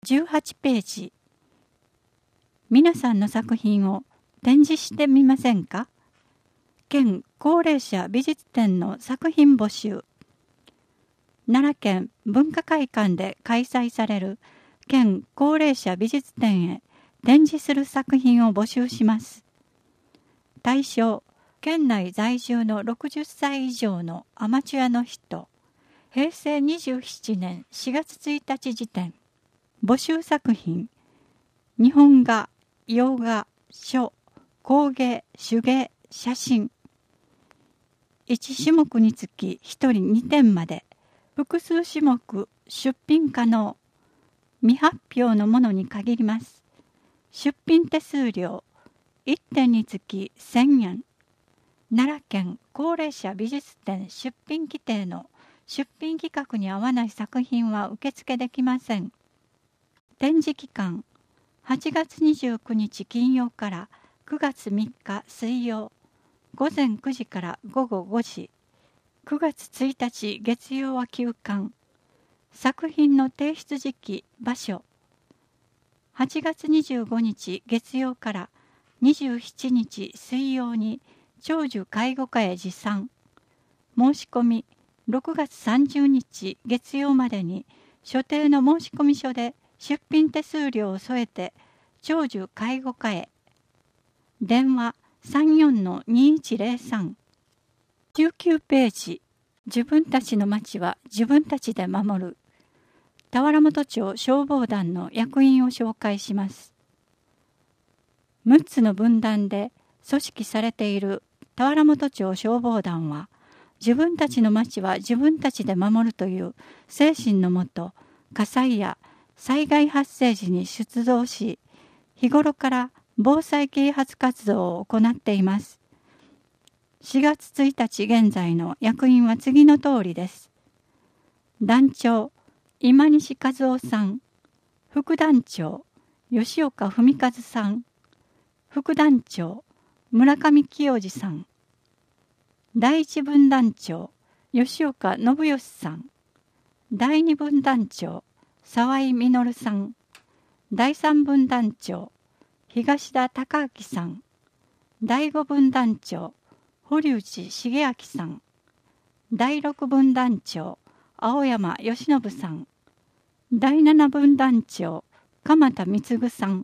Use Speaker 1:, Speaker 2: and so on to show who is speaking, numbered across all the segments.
Speaker 1: 18ページ。皆さんの作品を展示してみませんか？県高齢者美術展の作品募集。奈良県文化会館で開催される県高齢者美術展へ展示する作品を募集します。対象、県内在住の60歳以上のアマチュアの人。平成27年4月1日時点。募集作品、日本画、洋画、書、工芸、手芸、写真。1種目につき1人2点まで、複数種目出品可能。未発表のものに限ります。出品手数料、1点につき1000円。奈良県高齢者美術展出品規定の出品規格に合わない作品は受付できません。展示期間、8月29日金曜から9月3日水曜、午前9時から午後5時、9月1日月曜は休館。作品の提出時期、場所、8月25日月曜から27日水曜に長寿介護課へ持参。申し込み、6月30日月曜までに所定の申込書で出品手数料を添えて長寿介護課へ。電話34-2103。19ページ。自分たちの町は自分たちで守る。田原本町消防団の役員を紹介します。6つの分団で組織されている田原本町消防団は、自分たちの町は自分たちで守るという精神のもと、火災や災害発生時に出動し、日頃から防災啓発活動を行っています。4月1日現在の役員は次の通りです。団長、今西和夫さん。副団長、吉岡文和さん。副団長、村上清二さん。第一分団長、吉岡信義さん。第二分団長、沢井実さん。第三分団長、東田孝明さん。第五分団長、堀内重明さん。第六分団長、青山義信さん。第七分団長、鎌田貢さん。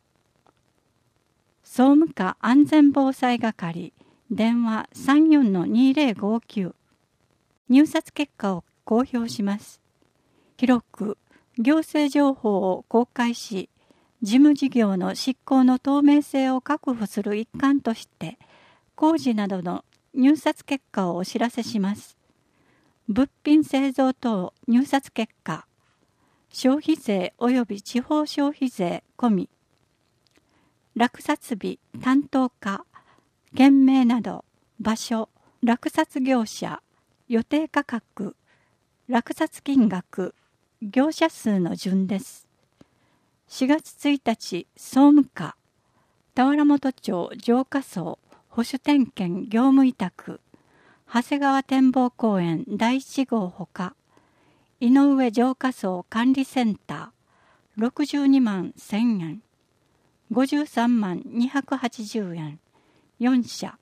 Speaker 1: 総務課安全防災係、電話34-2059。入札結果を公表します。広く行政情報を公開し、事務事業の執行の透明性を確保する一環として、工事などの入札結果をお知らせします。物品製造等入札結果、消費税及び地方消費税込み、落札日、担当課、件名など、場所、落札業者、予定価格、落札金額、業者数の順です。4月1日、総務課、田原本町浄化槽保守点検業務委託、長谷川展望公園第1号ほか、井上浄化槽管理センター、62万1000円、53万280円、4社。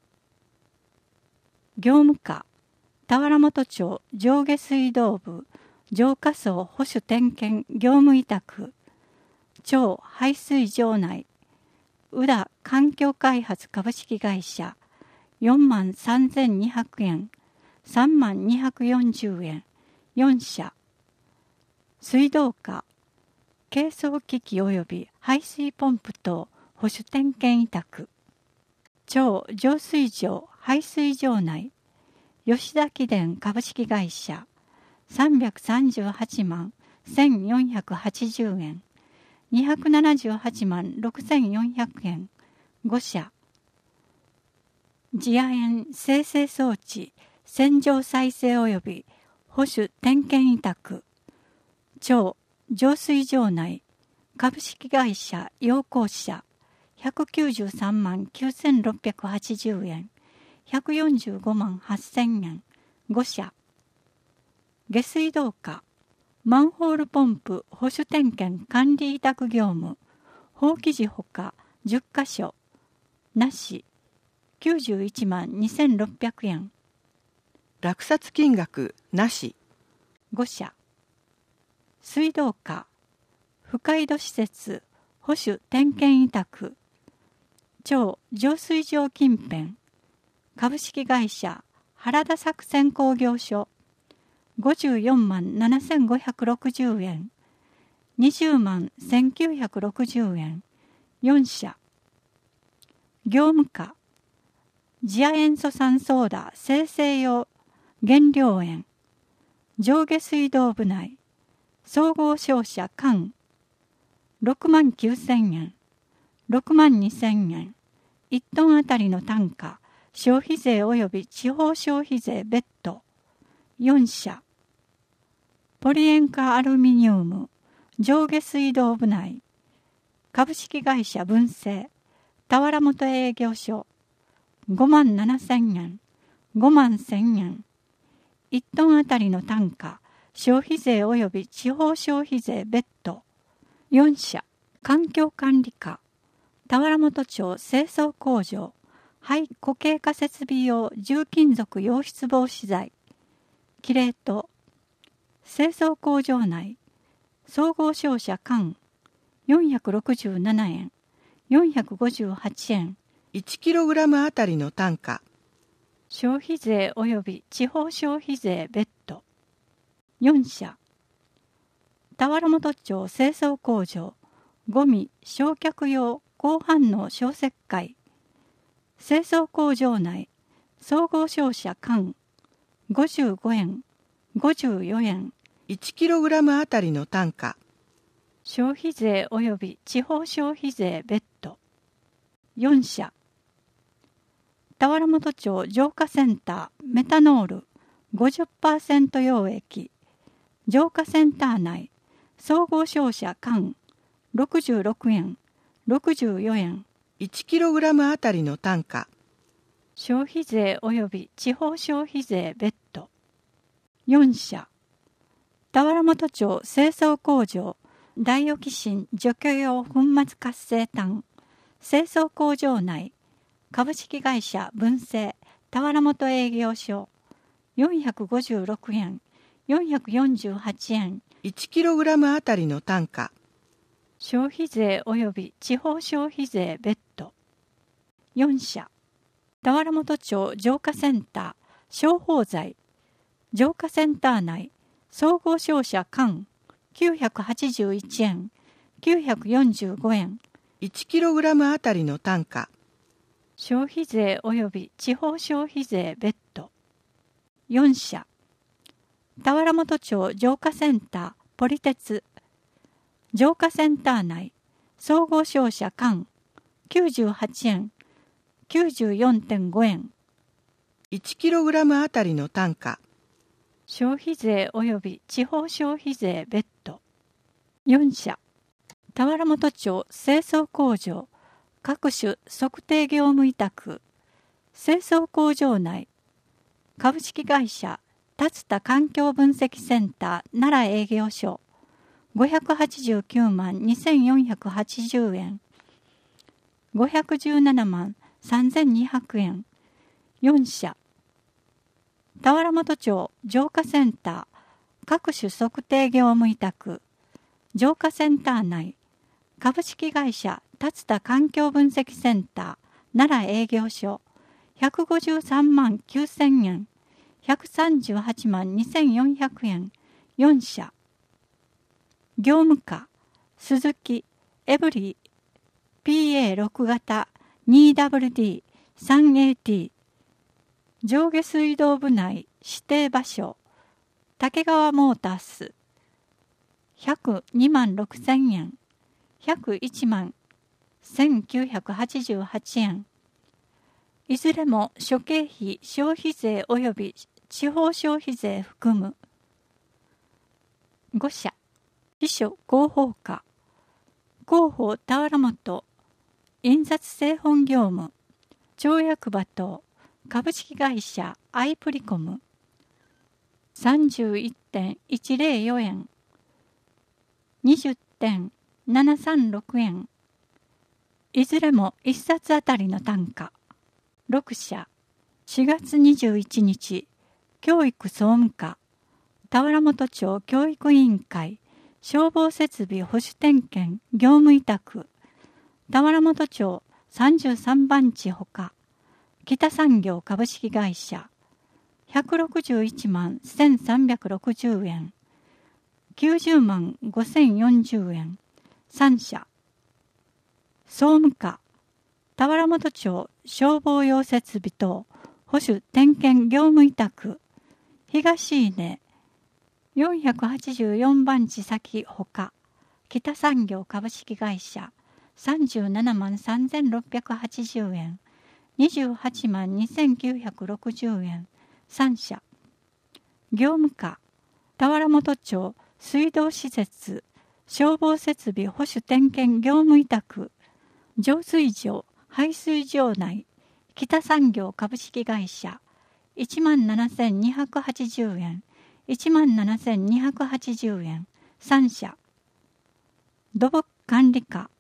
Speaker 1: 業務課、田原本町上下水道部浄化槽保守点検業務委託、町排水場内、宇田環境開発株式会社、4万3200円、3万240円、4社。水道課、清掃機器及び排水ポンプ等保守点検委託、町浄水場排水場内、吉田機電株式会社、338万1480円、278万6400円、5社。次亜塩生成装置洗浄再生及び保守点検委託、町浄水場内株式会社陽光社、193万9680円、145万8000円、5社。下水道課、 マンホールポンプ保守点検管理委託業務法記事ほか10カ所なし91万2600円。
Speaker 2: 落札金額なし。
Speaker 1: 5社。水道課不開土施設保守点検委託超浄水場近辺株式会社原田作戦工業所54万7560円20万1960円4社。業務課次亜塩素酸ソーダ生成用原料塩上下水道部内総合商社間6万9000円6万2000円1トンあたりの単価消費税及び地方消費税別途4社。ポリ塩化アルミニウム上下水道部内株式会社文政田原本営業所5万7000円5万1000円1トンあたりの単価消費税及び地方消費税別途4社。環境管理課田原本町清掃工場廃固形化設備用重金属溶出防止剤キレート清掃工場内総合商社間467円458円
Speaker 2: 1kg あたりの単価
Speaker 1: 消費税及び地方消費税別途4社。田原本町清掃工場ゴミ焼却用高反応消石灰清掃工場内総合商社間55円54円
Speaker 2: 1kg あたりの単価
Speaker 1: 消費税及び地方消費税別途4社。田原本町浄化センターメタノール 50% 溶液浄化センター内総合商社間66円64円
Speaker 2: 1kg あたりの単価
Speaker 1: 消費税及び地方消費税別途4社。田原本町清掃工場ダイオキシン除去用粉末活性炭清掃工場内株式会社文政田原本営業所456円448円
Speaker 2: 1kg あたりの単価
Speaker 1: 消費税及び地方消費税別途4社。田原本町浄化センター消泡剤浄化センター内総合商社間981円945円
Speaker 2: 1kg あたりの単価
Speaker 1: 消費税及び地方消費税別途4社。田原本町浄化センターポリ鉄浄化センター内総合商社間98円 94.5円
Speaker 2: 1kg あたりの単価
Speaker 1: 消費税及び地方消費税別途4社。田原本町清掃工場各種測定業務委託清掃工場内株式会社竜田環境分析センター奈良営業所589万2480円517万3200円4社。田原本町浄化センター各種測定業務委託浄化センター内株式会社竜田環境分析センター奈良営業所153万9000円138万2400円4社。業務課鈴木エブリー PA6 型 2WD3AT 上下水道部内指定場所竹川モータース102万6000円101万1988円いずれも諸経費消費税及び地方消費税含む5社。秘書広報課広報田原本印刷製本業務町役場等株式会社アイプリコム 31.104 円 20点736円。いずれも1冊あたりの単価。6社。4月21日、教育総務課、田原本町教育委員会、消防設備保守点検業務委託、田原本町33番地ほか、北産業株式会社、161万1360円、90万5040円、3社。総務課、田原本町消防用設備等保守点検業務委託、東稲484番地先ほか、北産業株式会社37万3680円、28万2960円、3社。業務課、田原本町水道施設消防設備保守点検業務委託、浄水場排水場内北産業株式会社1万7280円、1万7280円、3社。土木管理課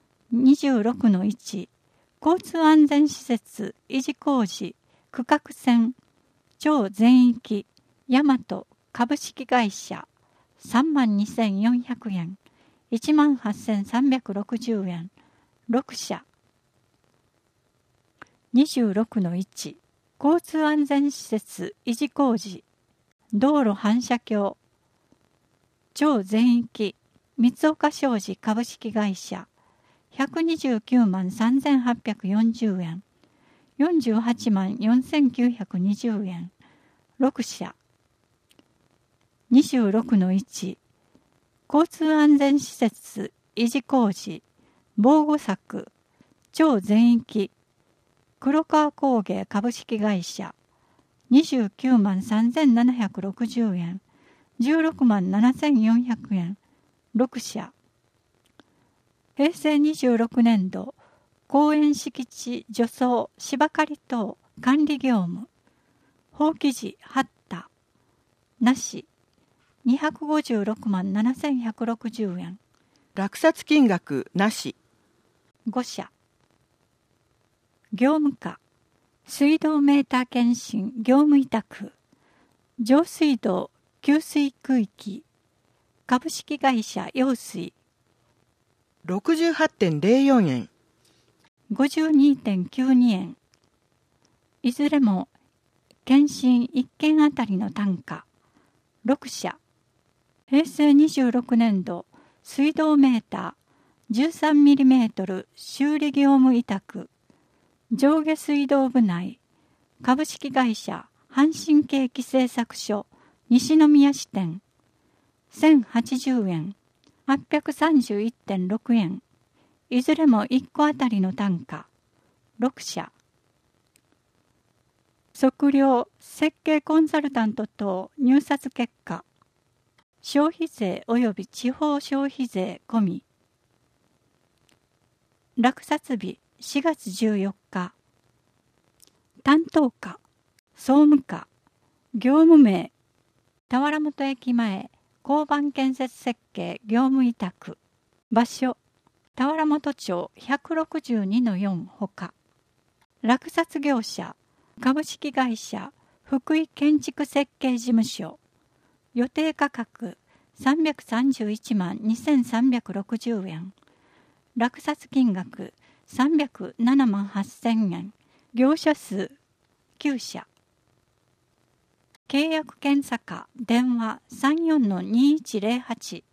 Speaker 1: 26-1 交通安全施設維持工事区画線超全域大和株式会社3万2400円、1万8360円、6社。26-1 交通安全施設維持工事道路反射鏡超全域三岡商事株式会社129万3840円、48万4920円、6社。26-1 交通安全施設維持工事防護柵超全域黒川工芸株式会社29万3760円、16万7400円、6社。平成26年度公園敷地除草芝刈り等管理業務法規時8田なし256万7160円、
Speaker 2: 落札金額なし。
Speaker 1: 5社。業務課水道メーター検診業務委託上水道給水区域株式会社揚水
Speaker 2: 68.04 円
Speaker 1: 52.92 円。いずれも検診1件あたりの単価。6社。平成26年度水道メーター 13mm 修理業務委託上下水道部内株式会社阪神景気製作所西宮支店 1080 円 831.6 円。いずれも1個あたりの単価。6社。測量設計コンサルタント等入札結果消費税及び地方消費税込み落札日4月14日。担当課総務課業務名田原本駅前交番建設設計業務委託場所田原本町 162-4 ほか。落札業者株式会社福井建築設計事務所予定価格331万2360円。落札金額307万8000円。業者数9社。契約検査課電話 34-2108